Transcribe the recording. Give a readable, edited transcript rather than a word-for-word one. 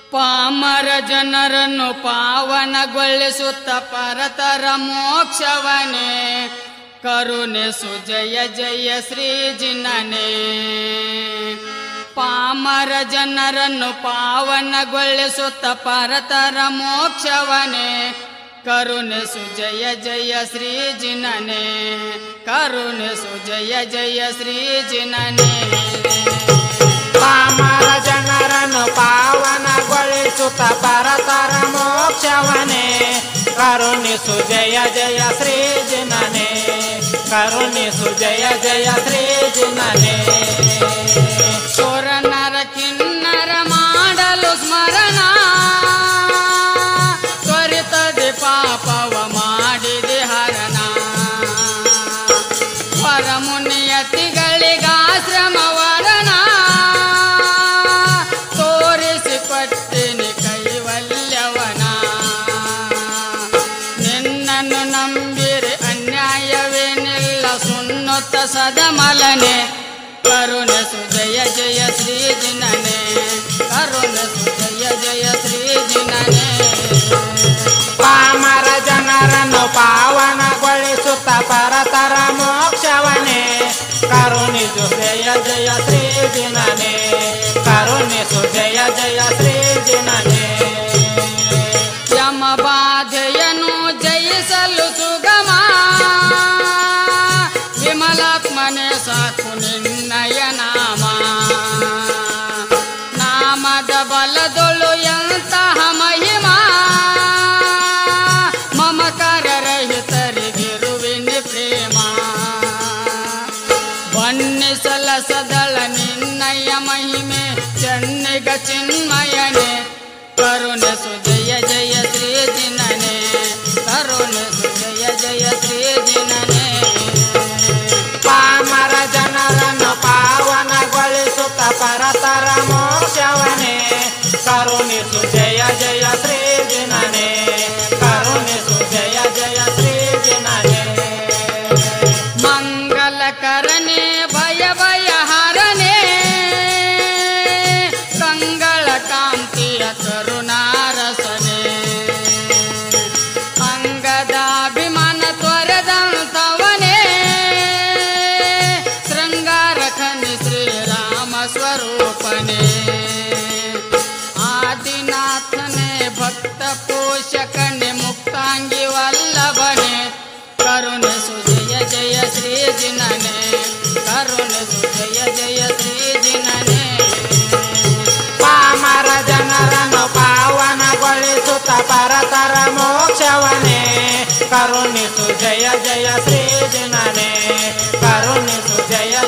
ಪಾಮರ ಜನರನ್ನು ಪಾವನಗೊಳಿಸುತ್ತ ಪರತರ ಮೋಕ್ಷವನೇ ಕರುಣಿಸು ಜಯ ಜಯ ಶ್ರೀ ಜಿನನೇ. ಪಾಮರ ಜನರನ್ನು ಪಾವನಗೊಳಿಸುತ್ತ ಪರತರ ಮೋಕ್ಷವನೇ ಕರುಣಿಸು ಜಯ ಜಯ ಶ್ರೀ ಜಿನನೇ. ಕರುಣಿಸು ಜಯ ಜಯ ಶ್ರೀ ಜಿನನೇ. ಪಾಮರ ಜನರನ್ನು ಪಾವನಗೊಳಿಸುತ್ತ ಪರತರ ಮೋಕ್ಷವನೇ ಕರುಣಿಸು ಜಯ ಜಯ ಶ್ರೀ ಜಿನನೇ. ಕರುಣಿಸು ಜಯ ಜಯ ಶ್ರೀ ಜಿನನೇ. ಸೋರನರ ಕಿನ್ನರ ಮಾಡಲು ಸ್ಮರಣ ತ್ವರಿತದೆ ಪಾಪವ ಮಾಡಿದೆ ಹರಣ. ಪರಮುನಿಯತಿಗಳಿಗಾಶ್ರಮವರಣ ತೋರಿಸಿ ಪಟ್ಟಿನಿ ಕೈವಲ್ಯವನ. ನಿನ್ನನ್ನು ನಂಬಿರಿ ಅನ್ಯಾಯವೇನಿಲ್ಲ ಸುನ್ನುತ್ತ ಸದಮಲನೆ ಕರುಣಿಸು ಜಯ ಜಯ ಶ್ರೀ ಜಿನನೇ. ಕರುಣಿಸು ಜಯ ಜಯ ಶ್ರೀ ಜಿನನೇ. ಪಾಮರ ಜನರನ್ನು ಪಾವನಗೊಳಿಸುತ್ತ ಪರತರ ಮೋಕ್ಷವನೇ ಕರುಣಿಸು ಜಯ ಜಯ ಶ್ರೀ ಜಿನನೇ. ಕರುಣಿಸು ಜಯ ಜಯ ಶ್ರೀ ಜಿನನೇ. ಯಮ ಬಾಧೆಯನ್ನು ಜಯಿಸಲು ಸುಗಮ ವಿಮಲಾತ್ಮನೆ ಸಾಕು ನಿನ್ನಯ ನಾಮ. ನಾಮದ ಬಲದೊಳು ಎಂತಹ ಮಹಿಮಾ ಮಮಕಾರ ರಹಿತರಿಗಿರುವಿನಿ ಪ್ರೇಮ. ಬಣ್ಣಿಸಲ ಸದಳ ನಿನ್ನಯ ಮಹಿಮೆ ಚೆನ್ನಿಗ ಚಿನ್ಮಯನೇ ಕರುಣಿಸು ಜಯ ಜಯ ಶ್ರೀ ಜಿನನೇ. ಕರುಣಿಸು ಜಯ ಜಯ ಶ್ರೀ ಜಿನನೇ. ಪಾಮರ ಜನರನ್ನು ಪಾವನಗೊಳಿಸುತ್ತ ಪರತರ ಮೋಕ್ಷವನೇ ಕರುಣಿಸು ಜಯ ಜಯ ಶ್ರೀ ಜಿನನೇ. ಕರುಣಿಸು ಜಯ ಜಯ ಶ್ರೀ ಜಿನನೇ. ಮಂಗಲಕರನೇ ಭಯ ಭಯ ಹರನೇ ಕಂಗಳ ಕಾಂತಿಯ ಕರುಣಾರಸನೇ. ಅಂಗದಾಭಿಮಾನ ತ್ವರೆದಂತವನೇ ಶೃಂಗಾರ ಖನಿ ಶ್ರೀರಾಮ ಸ್ವರೂಪನೇ. ಆದಿನಾಥನೇ ಭಕ್ತ ಪೋಷಕನೇ ಮುಕ್ತಾಂಗಿ ವಲ್ಲಭನೇ ಕರುಣಿಸು ಜಯ ಜಯ ಶ್ರೀ ಜಿನನೇ. ಕರುಣಿಸು ಜಯ ಜಯ ಶ್ರೀ ಜಿನನೇ. ಪಾಮರ ಜನರನ್ನು ಪಾವನಗೊಳಿಸುತ್ತ ಪರತರ ಮೋಕ್ಷವನೇ ಕರುಣಿಸು ಜಯ ಜಯ ಶ್ರೀ ಜಿನನೇ. ಕರುಣಿಸು ಜಯ